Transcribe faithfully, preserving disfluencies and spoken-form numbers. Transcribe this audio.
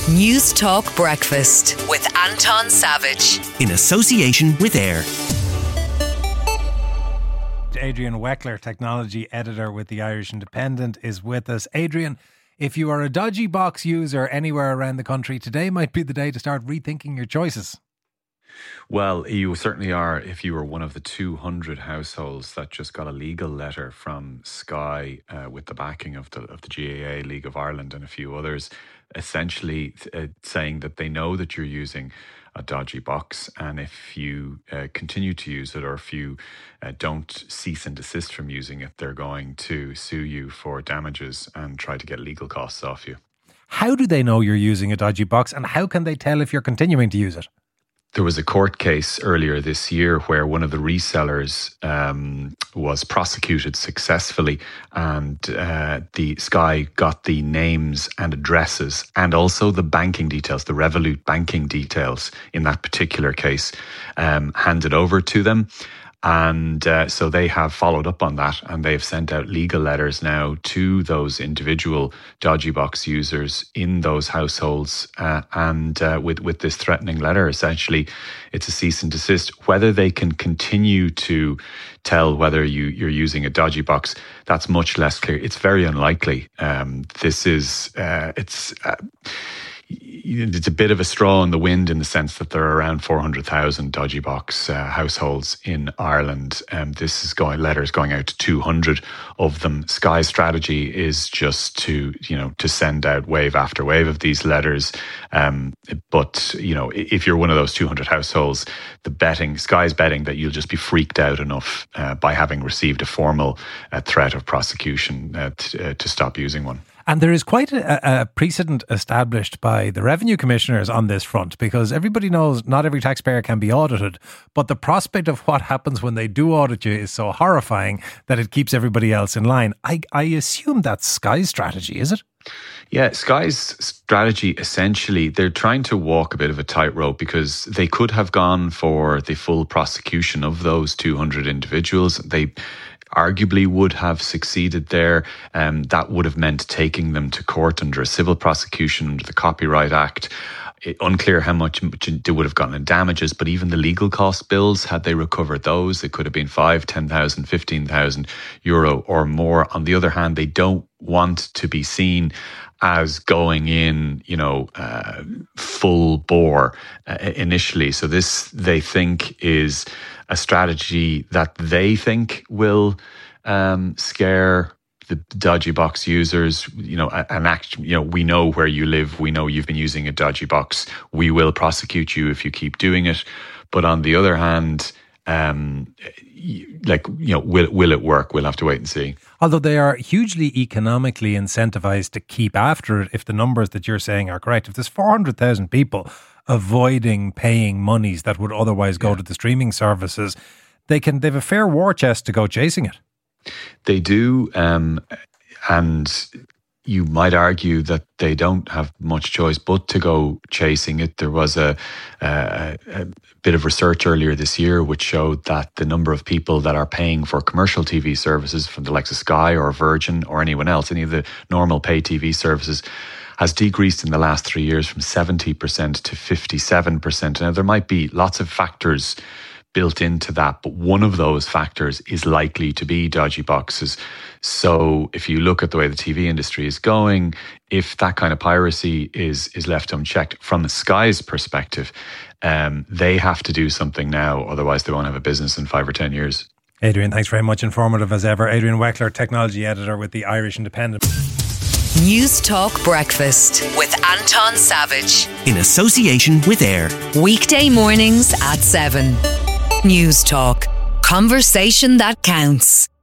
News Talk Breakfast with Anton Savage. In association with AIR. Adrian Weckler, technology editor with the Irish Independent, is with us. Adrian, if you are a dodgy box user anywhere around the country, today might be the day to start rethinking your choices. Well, you certainly are if you were one of the two hundred households that just got a legal letter from Sky uh, with the backing of the of the G A A, League of Ireland and a few others, essentially uh, saying that they know that you're using a dodgy box, and if you uh, continue to use it, or if you uh, don't cease and desist from using it, they're going to sue you for damages and try to get legal costs off you. How do they know you're using a dodgy box, and how can they tell if you're continuing to use it? There was a court case earlier this year where one of the resellers um, was prosecuted successfully, and uh, the Sky got the names and addresses and also the banking details, the Revolut banking details in that particular case, um, handed over to them. And uh, so they have followed up on that, and they've sent out legal letters now to those individual dodgy box users in those households. Uh, and uh, with, with this threatening letter, essentially, it's a cease and desist. Whether they can continue to tell whether you, you're using a dodgy box, that's much less clear. It's very unlikely. Um, this is, uh, it's... Uh, It's a bit of a straw in the wind in the sense that there are around four hundred thousand dodgy box uh, households in Ireland. Um, this is going letters going out to two hundred of them. Sky's strategy is just to, you know, to send out wave after wave of these letters. Um, but, you know, if you're one of those two hundred households, the betting, Sky's betting that you'll just be freaked out enough uh, by having received a formal uh, threat of prosecution uh, t- uh, to stop using one. And there is quite a, a precedent established by the revenue commissioners on this front, because everybody knows not every taxpayer can be audited, but the prospect of what happens when they do audit you is so horrifying that it keeps everybody else in line. I, I assume that's Sky's strategy, is it? Yeah, Sky's strategy, essentially, they're trying to walk a bit of a tightrope, because they could have gone for the full prosecution of those two hundred individuals. They arguably would have succeeded there. Um, that would have meant taking them to court under a civil prosecution under the Copyright Act. It, unclear how much they would have gotten in damages, but even the legal cost bills, had they recovered those, it could have been five, ten thousand, fifteen thousand euro or more. On the other hand, they don't want to be seen as going in, you know, uh, full bore uh, initially. So this, they think, is a strategy that they think will um, scare the dodgy box users. You know, an act. You know, we know where you live. We know you've been using a dodgy box. We will prosecute you if you keep doing it. But on the other hand, um, like, you know, will will it work? We'll have to wait and see. Although they are hugely economically incentivized to keep after it, if the numbers that you're saying are correct. If there's four hundred thousand people avoiding paying monies that would otherwise go yeah. to the streaming services, they can they have a fair war chest to go chasing it. They do, um, and you might argue that they don't have much choice but to go chasing it. There was a, a, a bit of research earlier this year which showed that the number of people that are paying for commercial T V services from the likes of Sky or Virgin or anyone else, any of the normal pay T V services, has decreased in the last three years from seventy percent to fifty-seven percent. Now, there might be lots of factors built into that, but one of those factors is likely to be dodgy boxes. So if you look at the way the T V industry is going, if that kind of piracy is is left unchecked from the Sky's perspective, um, they have to do something now, otherwise they won't have a business in five or ten years. Adrian, thanks very much. Informative as ever. Adrian Weckler, technology editor with the Irish Independent. News Talk Breakfast with Anton Savage. In association with AIR. Weekday mornings at seven. News Talk. Conversation that counts.